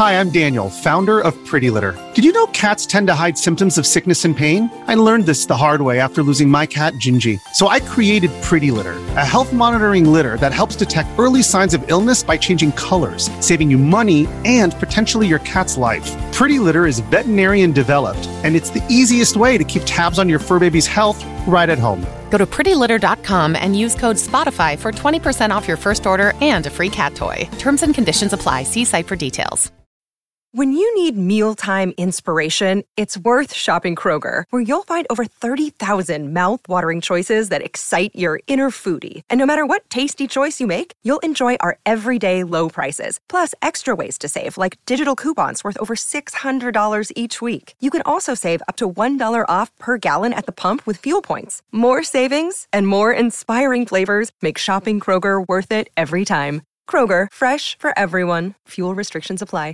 Hi, I'm Daniel, founder of Pretty Litter. Did you know cats tend to hide symptoms of sickness and pain? I learned this the hard way after losing my cat, Gingy. So I created Pretty Litter, a health monitoring litter that helps detect early signs of illness by changing colors, saving you money and potentially your cat's life. Pretty Litter is veterinarian developed, and it's the easiest way to keep tabs on your fur baby's health right at home. Go to prettylitter.com and use code SPOTIFY for 20% off your first order and a free cat toy. Terms and conditions apply. See site for details. When you need mealtime inspiration, it's worth shopping Kroger, where you'll find over 30,000 mouth-watering choices that excite your inner foodie. And no matter what tasty choice you make, you'll enjoy our everyday low prices, plus extra ways to save, like digital coupons worth over $600 each week. You can also save up to $1 off per gallon at the pump with fuel points. More savings and more inspiring flavors make shopping Kroger worth it every time. Kroger, fresh for everyone. Fuel restrictions apply.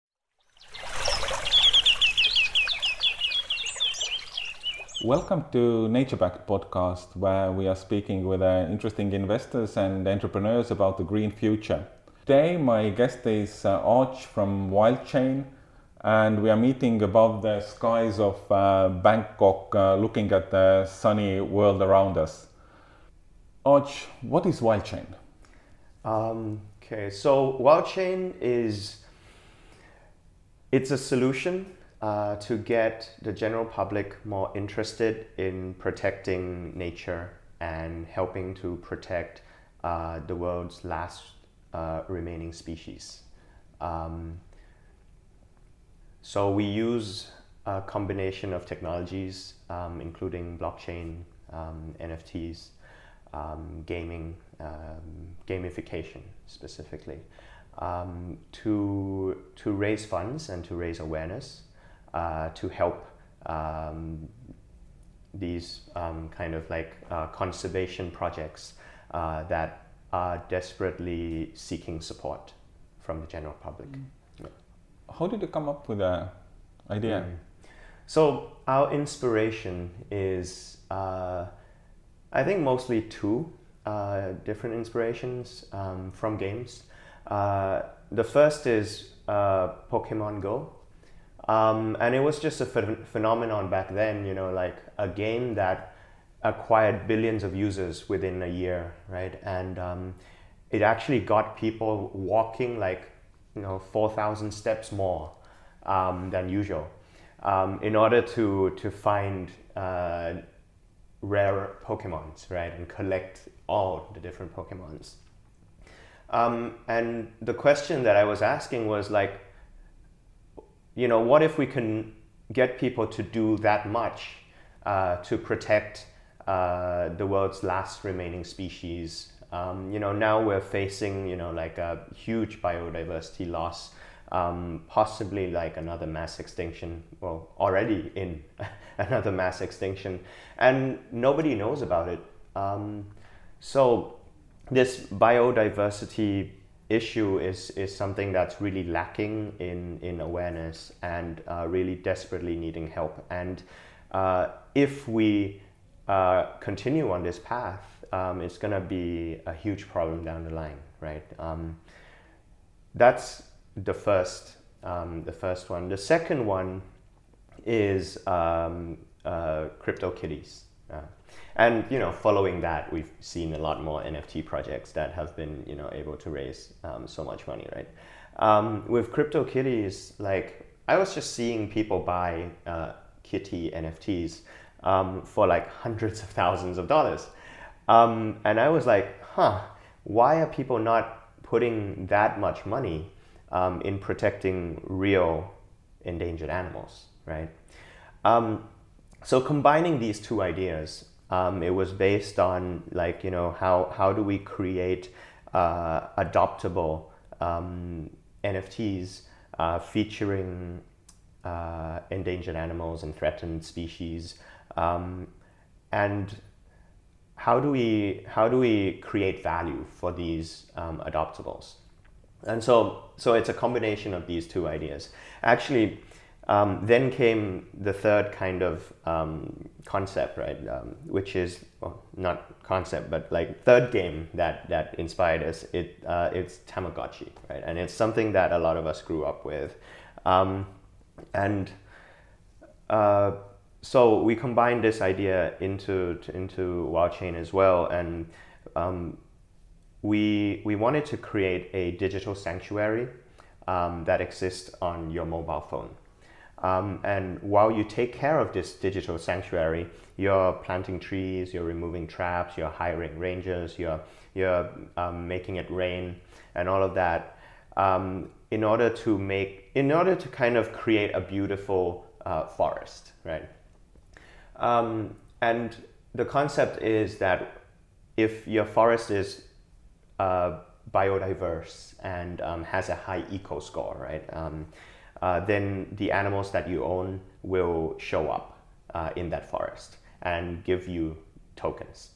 Welcome to NatureBacked podcast, where we are speaking with interesting investors and entrepreneurs about the green future. Today my guest is Arch from WildChain, and we are meeting above the skies of Bangkok, looking at the sunny world around us. Arch, what is WildChain? So WildChain it's a solution to get the general public more interested in protecting nature and helping to protect the world's last remaining species. So we use a combination of technologies, including blockchain, NFTs, gaming, gamification specifically, to raise funds and to raise awareness. To help these kind of like conservation projects that are desperately seeking support from the general public. How did you come up with the idea? So our inspiration is, I think, mostly two different inspirations from games. The first is Pokemon Go. And it was just a phenomenon back then, like a game that acquired billions of users within a year, right? And it actually got people walking 4,000 steps more than usual in order to find rare Pokemons, right? And collect all the different Pokemons. And the question that I was asking was what if we can get people to do that much to protect the world's last remaining species? Now we're facing, a huge biodiversity loss, possibly another mass extinction, well, already in another mass extinction, and nobody knows about it. So this biodiversity issue is something that's really lacking in awareness and really desperately needing help. And if we continue on this path, it's going to be a huge problem down the line, right? That's the first one. The second one is CryptoKitties. And following that, we've seen a lot more NFT projects that have been able to raise so much money, right? With CryptoKitties, I was just seeing people buy kitty NFTs for hundreds of thousands of dollars, and I was why are people not putting that much money in protecting real endangered animals, right? So combining these two ideas, it was based on how do we create adoptable NFTs featuring endangered animals and threatened species, and how do we create value for these adoptables? And so it's a combination of these two ideas. Actually, Then came the third kind of concept, right? Which is, well, not concept, but like third game that inspired us. It's Tamagotchi, right? And it's something that a lot of us grew up with. So we combined this idea into WildChain as well, and we wanted to create a digital sanctuary that exists on your mobile phone. And while you take care of this digital sanctuary, you're planting trees, you're removing traps, you're hiring rangers, you're making it rain, and all of that, in order to kind of create a beautiful forest, right? And the concept is that if your forest is biodiverse and has a high eco score, right? Then the animals that you own will show up in that forest and give you tokens.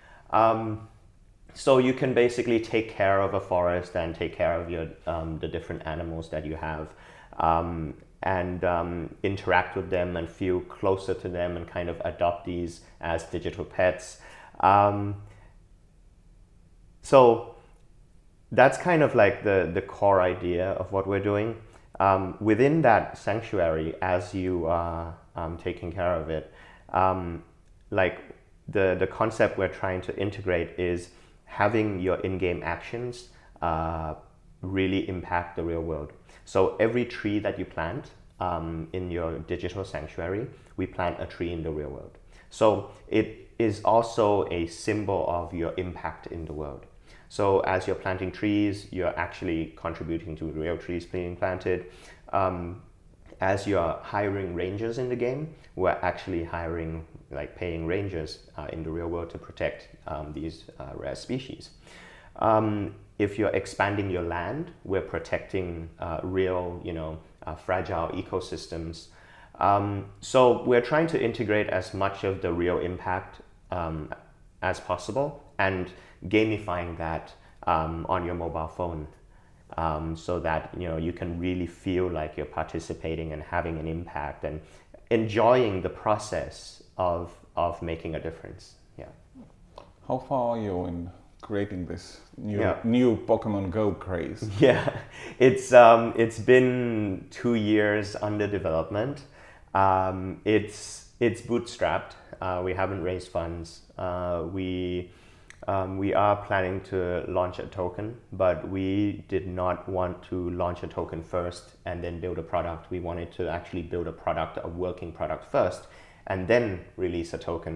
So you can basically take care of a forest and take care of your the different animals that you have, and interact with them and feel closer to them and kind of adopt these as digital pets. So that's kind of like the core idea of what we're doing. Within that sanctuary, as you are taking care of it, like the concept we're trying to integrate is having your in-game actions really impact the real world. So every tree that you plant in your digital sanctuary, we plant a tree in the real world. So it is also a symbol of your impact in the world. So as you're planting trees, you're actually contributing to real trees being planted. As you're hiring rangers in the game, we're actually paying rangers in the real world to protect these rare species. If you're expanding your land, we're protecting real, fragile ecosystems. So we're trying to integrate as much of the real impact as possible and gamifying that on your mobile phone, so that you can really feel like you're participating and having an impact and enjoying the process of making a difference. Yeah. How far are you in creating this new Pokemon Go craze? Yeah, it's been 2 years under development. It's bootstrapped. We haven't raised funds. We are planning to launch a token, but we did not want to launch a token first and then build a product. We wanted to actually build a working product first, and then release a token.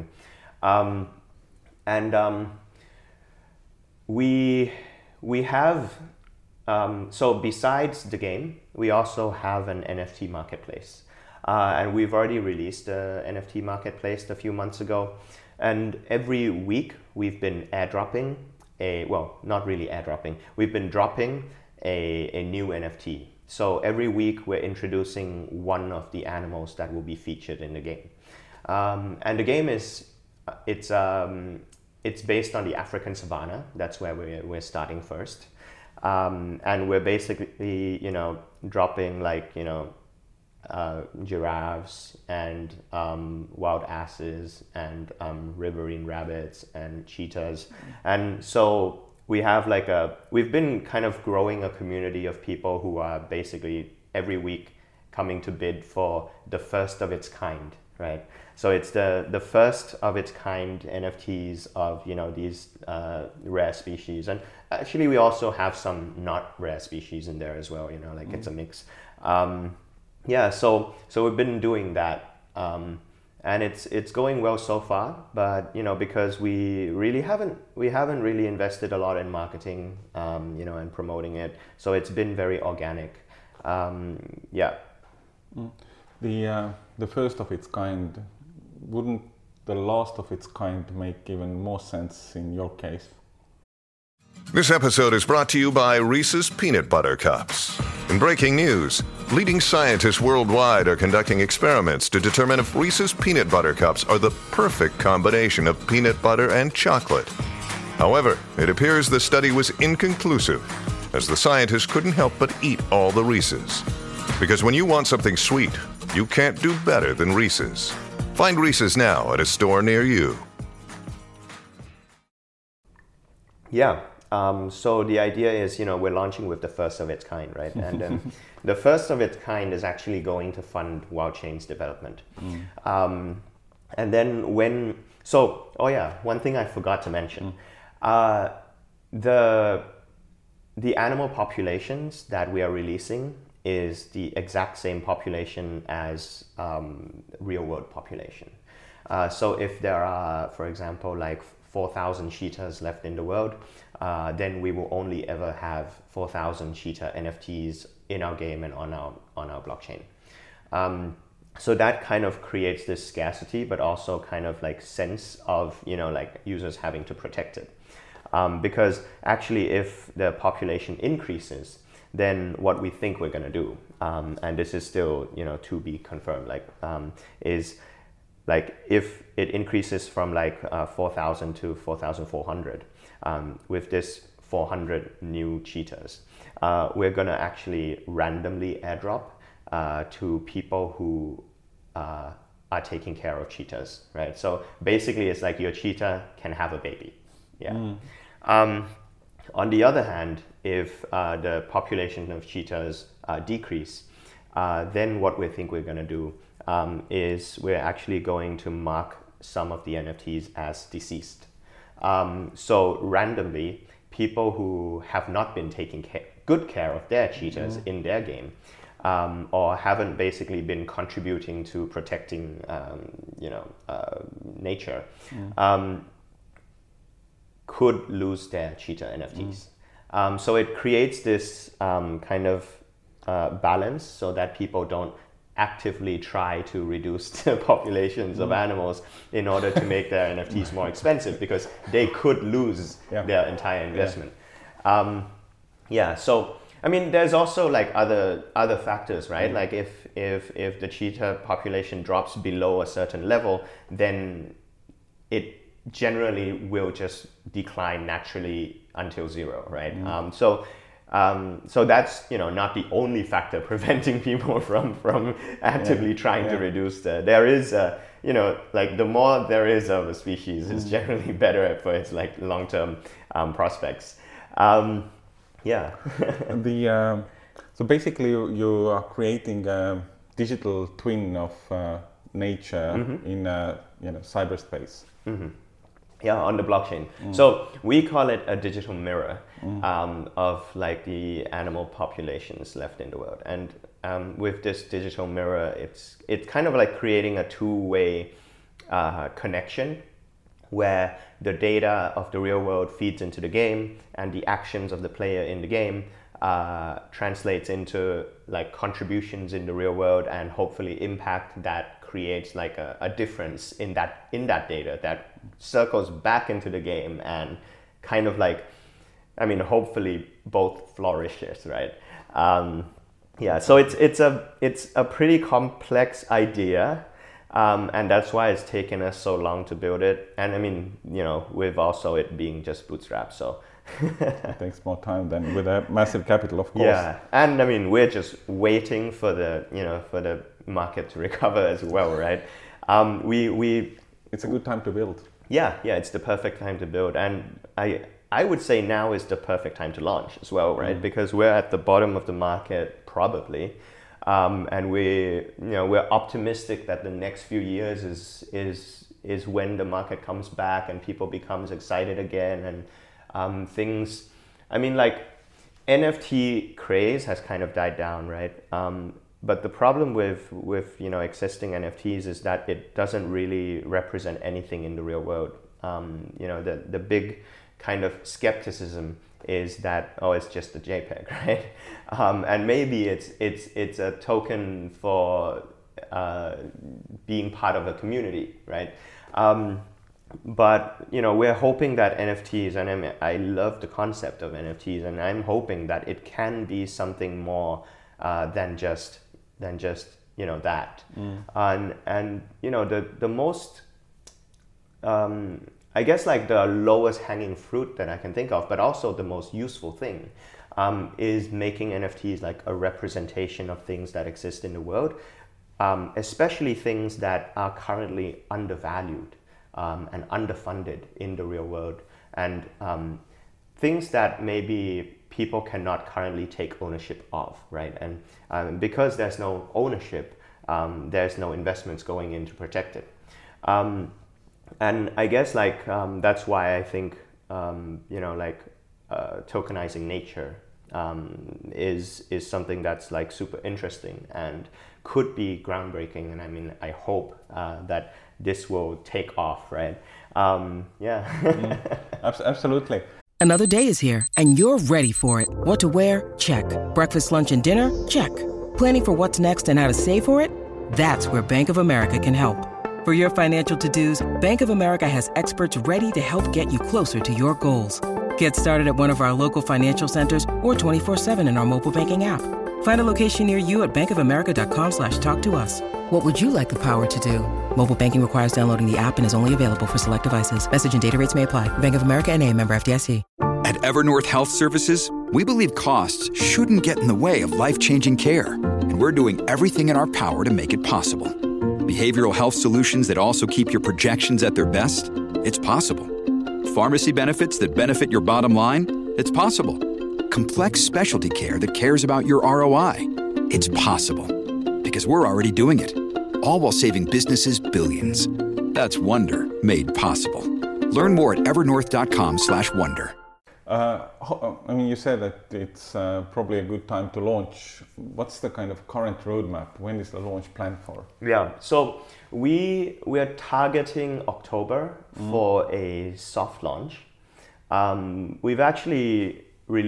We have, so besides the game, we also have an NFT marketplace. And we've already released the NFT marketplace a few months ago. And every week we've been airdropping we've been dropping a new NFT. So every week we're introducing one of the animals that will be featured in the game. And the game it's based on the African savanna. That's where we're starting first. And we're basically, dropping giraffes and wild asses and riverine rabbits and cheetahs. And so we have we've been kind of growing a community of people who are basically every week coming to bid for the first of its kind, right? So it's the first of its kind NFTs of these rare species. And actually we also have some not rare species in there as well, it's a mix. So we've been doing that, and it's going well so far. But because we haven't really invested a lot in marketing, and promoting it, so it's been very organic. The first of its kind, wouldn't the last of its kind make even more sense in your case? This episode is brought to you by Reese's Peanut Butter Cups. In breaking news, leading scientists worldwide are conducting experiments to determine if Reese's Peanut Butter Cups are the perfect combination of peanut butter and chocolate. However, it appears the study was inconclusive, as the scientists couldn't help but eat all the Reese's. Because when you want something sweet, You can't do better than Reese's. Find Reese's now at a store near you. Yeah. So the idea is, we're launching with the first of its kind, right? And the first of its kind is actually going to fund WildChain's development. And then one thing I forgot to mention. The animal populations that we are releasing is the exact same population as real world population. So if there are, for example, like 4,000 cheetahs left in the world, then we will only ever have 4,000 cheetah NFTs in our game and on our blockchain. So that kind of creates this scarcity, but also kind of like sense of, like users having to protect it. Because actually if the population increases, then what we think we're going to do, and this is still, to be confirmed, is like if it increases from 4,000 to 4,400, with this 400 new cheetahs, we're going to actually randomly airdrop to people who are taking care of cheetahs, right? So basically it's like your cheetah can have a baby. Yeah. On the other hand, if the population of cheetahs decrease, then what we think we're going to do is we're actually going to mark some of the NFTs as deceased. So randomly, people who have not been taking good care of their cheetahs in their game, or haven't basically been contributing to protecting, nature, could lose their cheetah NFTs. So it creates this kind of balance so that people don't actively try to reduce the populations of animals in order to make their NFTs more expensive, because they could lose their entire investment. So I mean, there's also like other factors, right? Like if the cheetah population drops below a certain level, then it generally will just decline naturally until zero, right? So that's not the only factor preventing people from actively trying to reduce there is the more there is of a species is generally better for its like long-term prospects. So basically you are creating a digital twin of nature in cyberspace. On the blockchain. So we call it a digital mirror of like the animal populations left in the world. And with this digital mirror, it's kind of like creating a two-way connection where the data of the real world feeds into the game, and the actions of the player in the game translates into like contributions in the real world, and hopefully impact that creates like a difference in that data that circles back into the game and kind of like, I mean, hopefully both flourishes, right? So it's a pretty complex idea, and that's why it's taken us so long to build it. And I mean, with also it being just bootstrapped, so it takes more time than with a massive capital, of course. Yeah, and I mean, we're just waiting for the market to recover as well, right? It's a good time to build. Yeah, it's the perfect time to build, and I would say now is the perfect time to launch as well, right? Because we're at the bottom of the market probably, and we're optimistic that the next few years is when the market comes back and people becomes excited again, and things. I mean, like NFT craze has kind of died down, right? But the problem with existing NFTs is that it doesn't really represent anything in the real world. The big kind of skepticism is that it's just a JPEG, right? And maybe it's a token for being part of a community, right? But we're hoping that NFTs, and I love the concept of NFTs, and I'm hoping that it can be something more than just that. And the most I guess like the lowest hanging fruit that I can think of, but also the most useful thing, is making NFTs like a representation of things that exist in the world, especially things that are currently undervalued and underfunded in the real world, and things that maybe people cannot currently take ownership of, right? And because there's no ownership, there's no investments going in to protect it. And I guess like that's why I think tokenizing nature is something that's like super interesting and could be groundbreaking. And I mean, I hope that this will take off, right? Absolutely. Another day is here, and you're ready for it. What to wear? Check. Breakfast, lunch, and dinner? Check. Planning for what's next and how to save for it? That's where Bank of America can help. For your financial to-dos, Bank of America has experts ready to help get you closer to your goals. Get started at one of our local financial centers or 24/7 in our mobile banking app. Find a location near you at bankofamerica.com/talktous. What would you like the power to do? Mobile banking requires downloading the app and is only available for select devices. Message and data rates may apply. Bank of America NA, member FDIC. At Evernorth Health Services, we believe costs shouldn't get in the way of life-changing care, and we're doing everything in our power to make it possible. Behavioral health solutions that also keep your projections at their best? It's possible. Pharmacy benefits that benefit your bottom line? It's possible. Complex specialty care that cares about your ROI? It's possible. Because we're already doing it. All while saving businesses billions. That's Wonder made possible. Learn more at evernorth.com/wonder. I mean, you said that it's probably a good time to launch. What's the kind of current roadmap? When is the launch planned for? Yeah, so we are targeting October for a soft launch. We've actually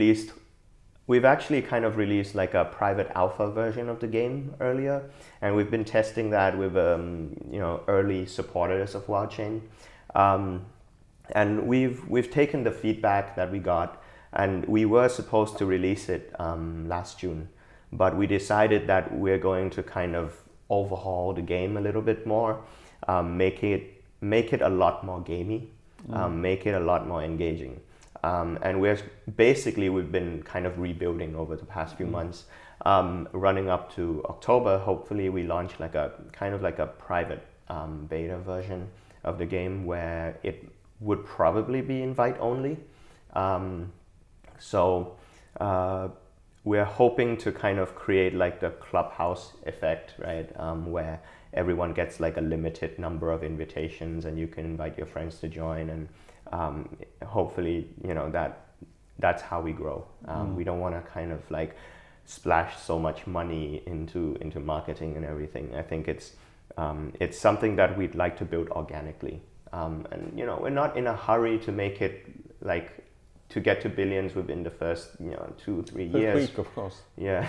kind of released like a private alpha version of the game earlier, and we've been testing that with early supporters of WildChain. And we've taken the feedback that we got, and we were supposed to release it last June, but we decided that we're going to kind of overhaul the game a little bit more, make it a lot more gamey, make it a lot more engaging. And we've been kind of rebuilding over the past few months, running up to October. Hopefully we launch like a kind of like a private beta version of the game where it would probably be invite only. So we're hoping to kind of create like the Clubhouse effect, right? Where everyone gets like a limited number of invitations and you can invite your friends to join, and hopefully, that's how we grow. We don't want to kind of like splash so much money into marketing and everything. I think it's something that we'd like to build organically. And we're not in a hurry to make it like to get to billions within the first 2-3 years. Week, of course. Yeah.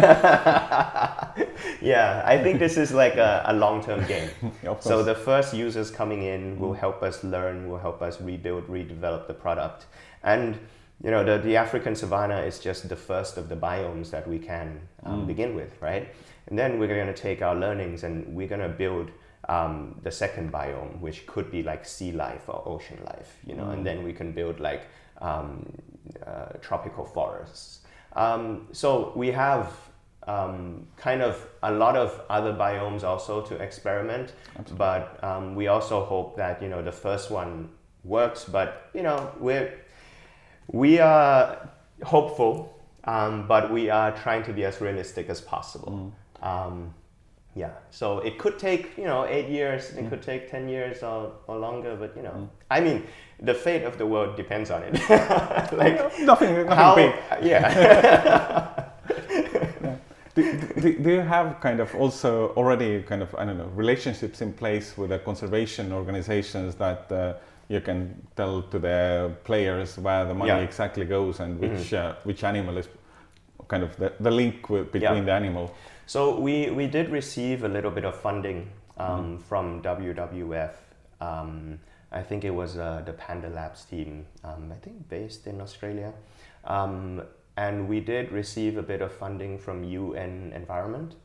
I think this is like a long-term game. So the first users coming in will help us learn, will help us redevelop the product. And the African savanna is just the first of the biomes that we can begin with, right? And then we're going to take our learnings and we're going to build the second biome, which could be like sea life or ocean life, and then we can build like tropical forests. So we have kind of a lot of other biomes also to experiment. Absolutely. But we also hope that the first one works. But we are hopeful, but we are trying to be as realistic as possible. So it could take 8 years, it could take 10 years or longer, but I mean, the fate of the world depends on it. Like nothing big. Yeah. Do you have kind of also already kind of relationships in place with the conservation organizations that you can tell to the players where the money exactly goes and which animal is kind of the link between the animal? So we did receive a little bit of funding from WWF. I think it was the Panda Labs team, I think based in Australia. And we did receive a bit of funding from UN Environment.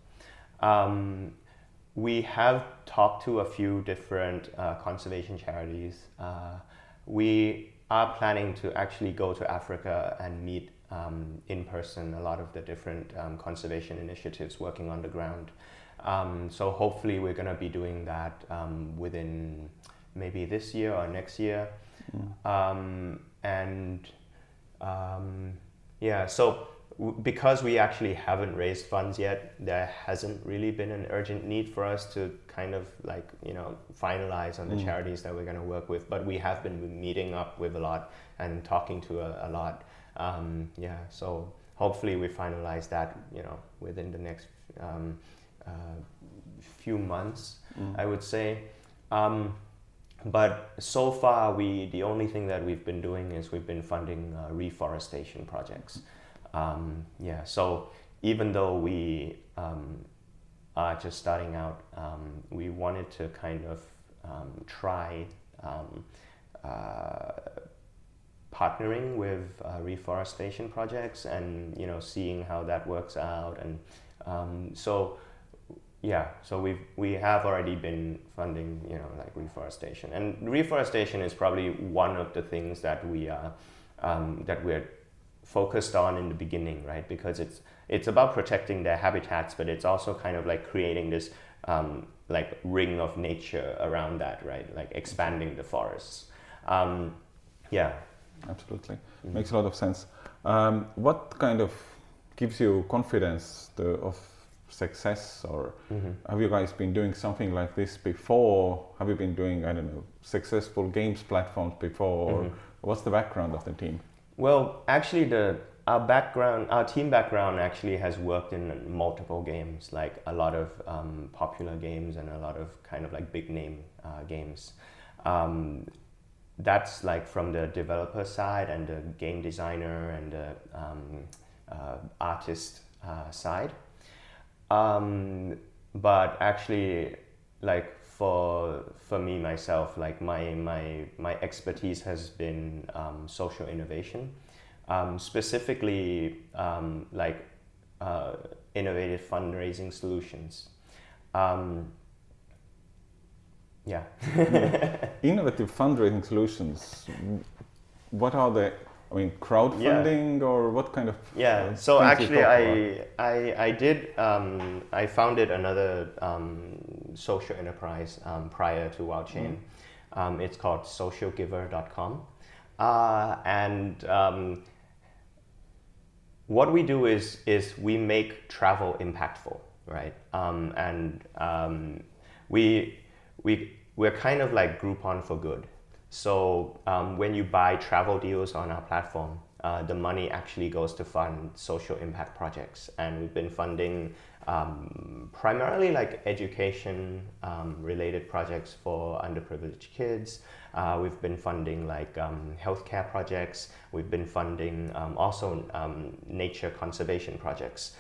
We have talked to a few different conservation charities. We are planning to actually go to Africa and meet in person a lot of the different conservation initiatives working on the ground. So hopefully we're going to be doing that within maybe this year or next year. So because we actually haven't raised funds yet, there hasn't really been an urgent need for us to kind of finalize on the charities that we're going to work with. But we have been meeting up with a lot and talking to a lot. So hopefully we finalize that, within the next few months, I would say. But so far, the only thing that we've been doing is we've been funding reforestation projects. So even though we are just starting out, we wanted to kind of try partnering with reforestation projects and seeing how that works out. And so we have already been funding reforestation, and reforestation is probably one of the things that we're focused on in the beginning, right? Because it's about protecting their habitats, but it's also kind of like creating this ring of nature around that, right? Like expanding the forests. Absolutely. Makes a lot of sense. What kind of gives you confidence of success, or have you guys been doing something like this before? Have you been doing, successful games platforms before? Or what's the background of the team? Well, actually our team background actually has worked in multiple games, like a lot of popular games and a lot of kind of like big name games. That's like from the developer side and the game designer and the artist side. But actually, like for me myself, like my expertise has been social innovation, specifically innovative fundraising solutions. Innovative fundraising solutions. What are they? I mean, crowdfunding or what kind of? So actually, I founded another social enterprise prior to WowChain. It's called socialgiver.com, and what we do is we make travel impactful, right? We're kind of like Groupon for good. So when you buy travel deals on our platform, the money actually goes to fund social impact projects. And we've been funding primarily like education related projects for underprivileged kids. We've been funding like healthcare projects. We've been funding also nature conservation projects.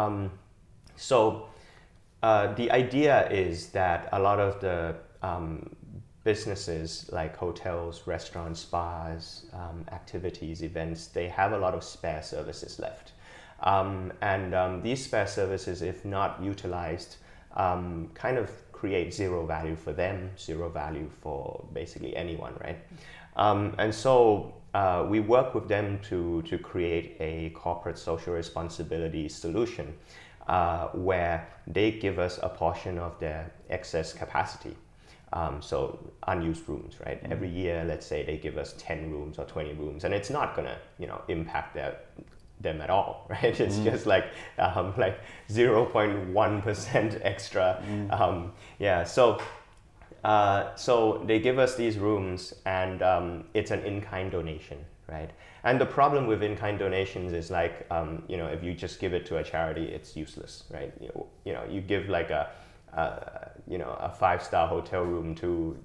So the idea is that a lot of the businesses like hotels, restaurants, spas, activities, events, they have a lot of spare services left. These spare services, if not utilized, kind of create zero value for them, zero value for basically anyone, right? So we work with them to create a corporate social responsibility solution where they give us a portion of their excess capacity. So unused rooms, right? Every year, let's say they give us 10 rooms or 20 rooms, and it's not gonna, impact them at all, right? It's just like 0.1% extra. So they give us these rooms, and it's an in-kind donation, right? And the problem with in-kind donations is like, if you just give it to a charity, it's useless, right? You give like a 5-star hotel room to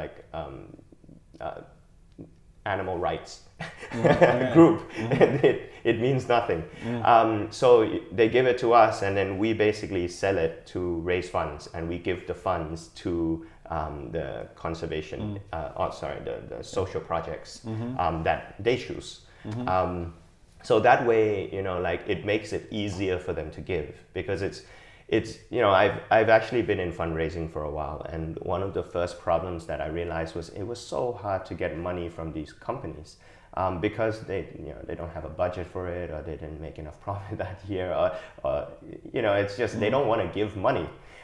animal rights group. It means nothing. So they give it to us, and then we basically sell it to raise funds, and we give the funds to the conservation the social projects that they choose. So that way, it makes it easier for them to give, because it's I've actually been in fundraising for a while, and one of the first problems that I realized was it was so hard to get money from these companies because they don't have a budget for it, or they didn't make enough profit that year, or it's just they don't want to give money.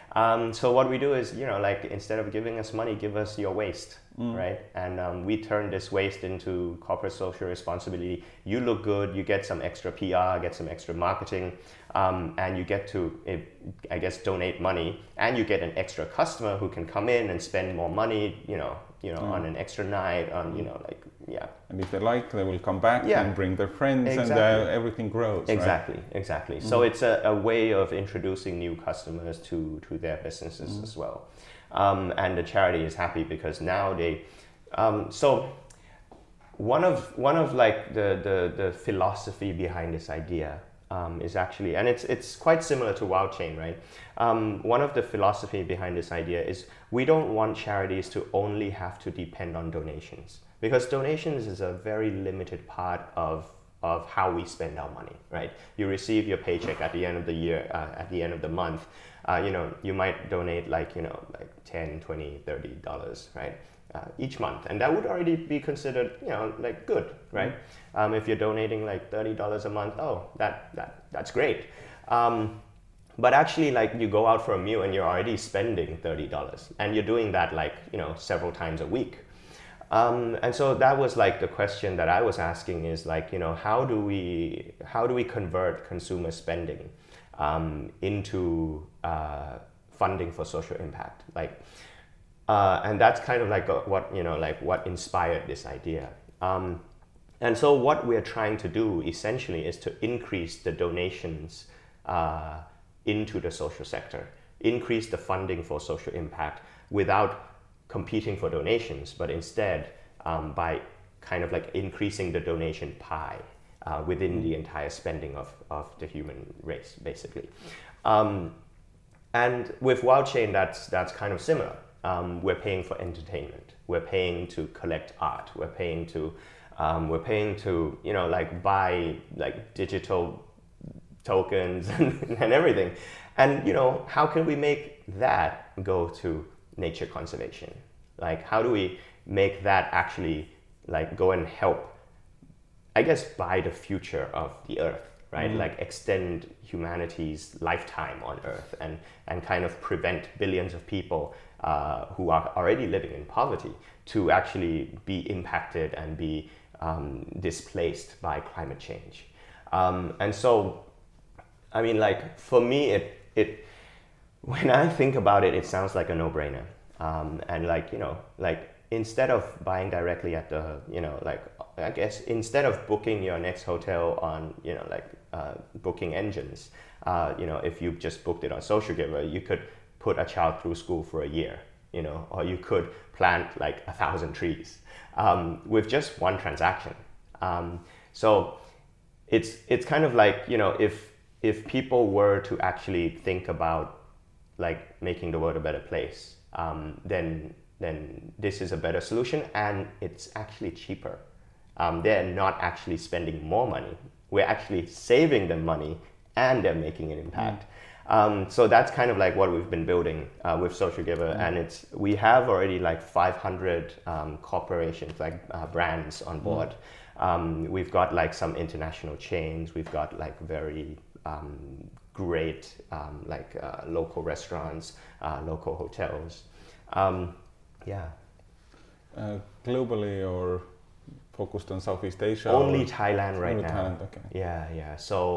So what we do is, like instead of giving us money, give us your waste, right? And we turn this waste into corporate social responsibility. You look good, you get some extra PR, get some extra marketing, and you get to, I guess, donate money, and you get an extra customer who can come in and spend more money, on an extra night, on, And if they like, they will come back and bring their friends, exactly. and everything grows. Exactly. So it's a way of introducing new customers to their businesses as well. And the charity is happy because now they, so one of like the philosophy behind this idea is actually, and it's quite similar to WildChain, right? One of the philosophy behind this idea is we don't want charities to only have to depend on donations, because donations is a very limited part of how we spend our money, right? You receive your paycheck at the end of the year, at the end of the month, you might donate like $10, $20, $30, right? Each month, and that would already be considered, like good, right? If you're donating like $30 a month, that's great. But actually, like you go out for a meal and you're already spending $30, and you're doing that like several times a week. And so that was like the question that I was asking is like, how do we convert consumer spending into funding for social impact, like. And that's kind of like what inspired this idea. And so what we're trying to do essentially is to increase the donations into the social sector, increase the funding for social impact without competing for donations, but instead by kind of like increasing the donation pie within the entire spending of the human race, basically. And with WildChain, that's kind of similar. We're paying for entertainment. We're paying to collect art. We're paying to like buy like digital tokens and everything. And how can we make that go to nature conservation? Like, how do we make that actually like go and help, I guess, buy the future of the Earth? Right, like extend humanity's lifetime on Earth and kind of prevent billions of people who are already living in poverty to actually be impacted and be displaced by climate change. And so, I mean, like for me, it when I think about it, it sounds like a no-brainer. And like instead of buying directly at the I guess instead of booking your next hotel on booking engines, if you just booked it on Social Giver, you could put a child through school for a year, or you could plant like 1,000 trees with just one transaction. So it's kind of like, if people were to actually think about like making the world a better place, then this is a better solution, and it's actually cheaper. They're not actually spending more money. We're actually saving them money, and they're making an impact. So that's kind of like what we've been building with Social Giver, and we have already like 500 corporations, like brands on board. We've got like some international chains. We've got like very great local restaurants, local hotels. Globally or focused on Southeast Asia? Only Thailand right now. Thailand, okay. Yeah.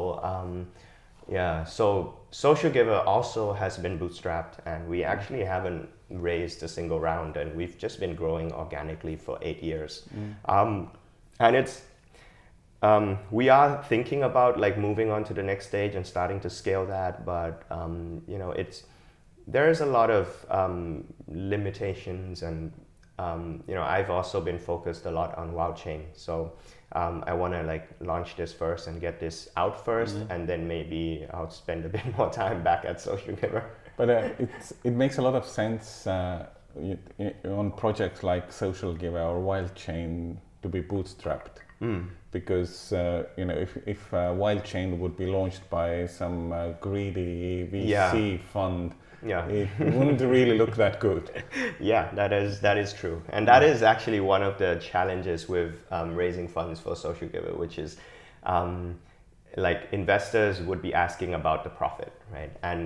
So Social Giver also has been bootstrapped, and we actually haven't raised a single round, and we've just been growing organically for 8 years. And it's we are thinking about like moving on to the next stage and starting to scale that, but there is a lot of limitations, and I've also been focused a lot on WildChain. So I want to like launch this first and get this out first, and then maybe I'll spend a bit more time back at Social Giver. But it makes a lot of sense on projects like Social Giver or WildChain to be bootstrapped. Because if WildChain would be launched by some greedy VC fund, it wouldn't really look that good. Yeah, that is true, and that is actually one of the challenges with raising funds for Social Giver, which is like investors would be asking about the profit, right? And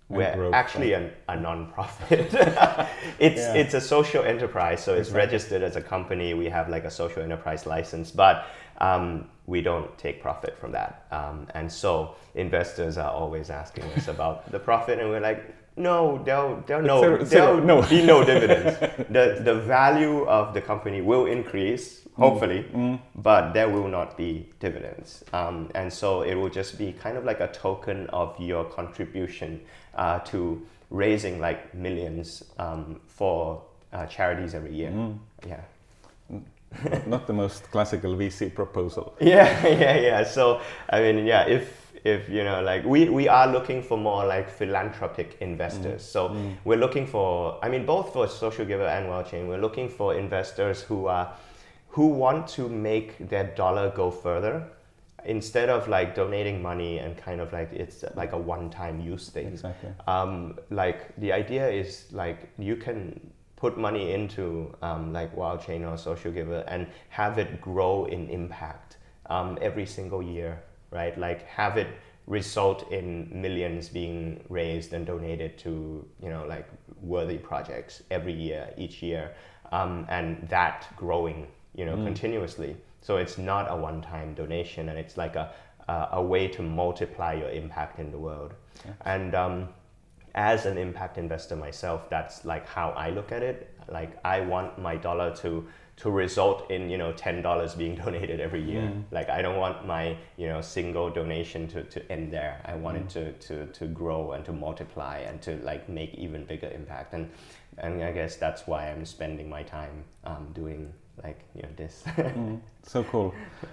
We're actually a non-profit. It's a social enterprise, so it's registered as a company. We have like a social enterprise license, but we don't take profit from that. And so investors are always asking us about the profit, and we're like, no, there'll be no dividends. The value of the company will increase, hopefully, but there will not be dividends. And so it will just be kind of like a token of your contribution to raising like millions for charities every year. Yeah. Not the most classical VC proposal. Yeah. So I mean, if you know, like we are looking for more like philanthropic investors. So we're looking for, I mean, both for Social Giver and WildChain, we're looking for investors who want to make their dollar go further, instead of like donating money and kind of like it's like a one-time use thing. Exactly. Like the idea is like you can put money into like WildChain or Social Giver and have it grow in impact every single year, right? Like have it result in millions being raised and donated to, you know, like worthy projects every year, each year, and that growing, you know, continuously. So it's not a one-time donation, and it's like a way to multiply your impact in the world. Yeah. And as an impact investor myself, that's like how I look at it. Like I want my dollar to result in, you know, $10 being donated every year. Like I don't want my, you know, single donation to end there. I want it to grow and to multiply and to like make even bigger impact. And I guess that's why I'm spending my time doing like, you know, this. So cool.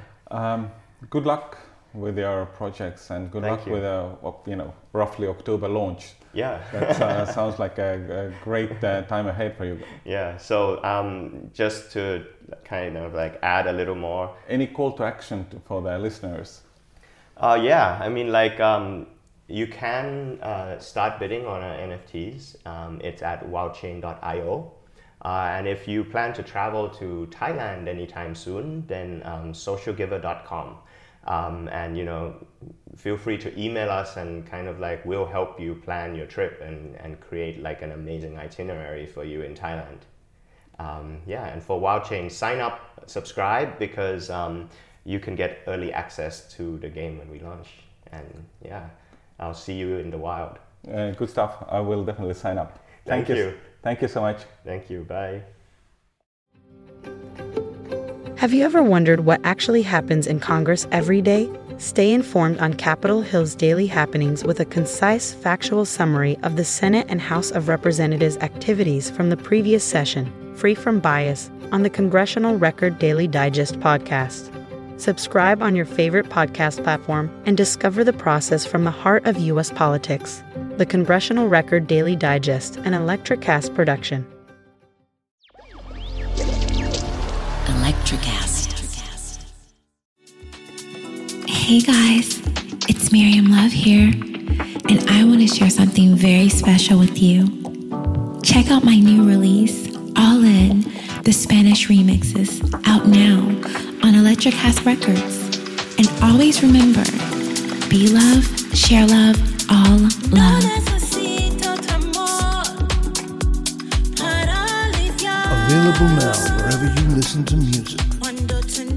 Good luck with your projects, and good luck with a, you know, roughly October launch. Yeah. That sounds like a great time ahead for you. Yeah. So just to kind of like add a little more. Any call to action for the listeners? Yeah. I mean, like you can start bidding on our NFTs. It's at wildchain.io. And if you plan to travel to Thailand anytime soon, then socialgiver.com. And, you know, feel free to email us, and kind of like we'll help you plan your trip and create like an amazing itinerary for you in Thailand. And for WildChain, sign up, subscribe, because you can get early access to the game when we launch. And I'll see you in the wild. Good stuff. I will definitely sign up. Thank you. Thank you so much. Thank you. Bye. Have you ever wondered what actually happens in Congress every day? Stay informed on Capitol Hill's daily happenings with a concise, factual summary of the Senate and House of Representatives' activities from the previous session, free from bias, on the Congressional Record Daily Digest podcast. Subscribe on your favorite podcast platform and discover the process from the heart of U.S. politics. The Congressional Record Daily Digest, an Electricast production. Electricast. Hey guys, it's Miriam Love here, and I want to share something very special with you. Check out my new release, All In, the Spanish remixes, out now on Electricast Records. And always remember, be love, share love, all love. Available now wherever you listen to music.